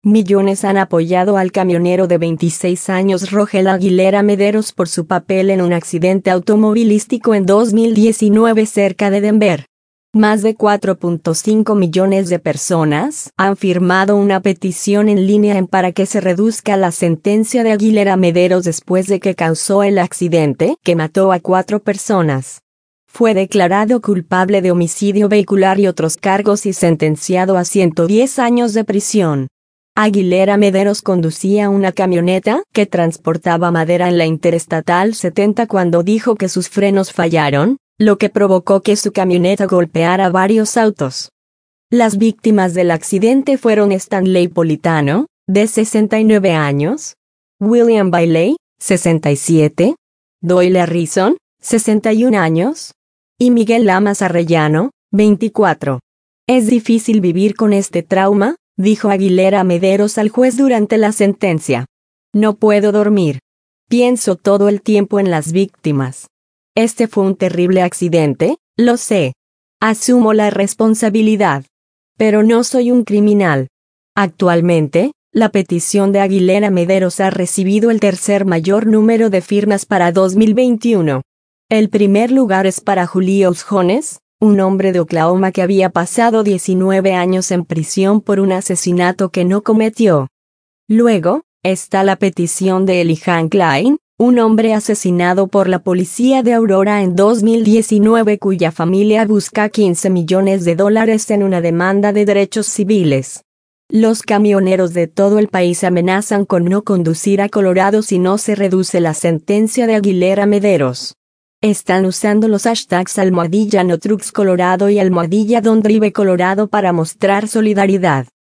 Millones han apoyado al camionero de 26 años Rogel Aguilera Mederos por su papel en un accidente automovilístico en 2019 cerca de Denver. Más de 4.5 millones de personas han firmado una petición en línea para que se reduzca la sentencia de Aguilera Mederos después de que causó el accidente que mató a 4 personas. Fue declarado culpable de homicidio vehicular y otros cargos y sentenciado a 110 años de prisión. Aguilera Mederos conducía una camioneta que transportaba madera en la Interestatal 70 cuando dijo que sus frenos fallaron, lo que provocó que su camioneta golpeara varios autos. Las víctimas del accidente fueron Stanley Politano, de 69 años, William Bailey, 67, Doyle Harrison, 61 años, y Miguel Lamas Arrellano, 24. Es difícil vivir con este trauma, dijo Aguilera Mederos al juez durante la sentencia. No puedo dormir. Pienso todo el tiempo en las víctimas. Este fue un terrible accidente, lo sé. Asumo la responsabilidad. Pero no soy un criminal. Actualmente, la petición de Aguilera Mederos ha recibido el tercer mayor número de firmas para 2021. El primer lugar es para Julius Jones, un hombre de Oklahoma que había pasado 19 años en prisión por un asesinato que no cometió. Luego, está la petición de Elihan Klein, un hombre asesinado por la policía de Aurora en 2019 cuya familia busca $15 millones en una demanda de derechos civiles. Los camioneros de todo el país amenazan con no conducir a Colorado si no se reduce la sentencia de Aguilera Mederos. Están usando los hashtags #NoTrucksColorado y #DonDriveColorado para mostrar solidaridad.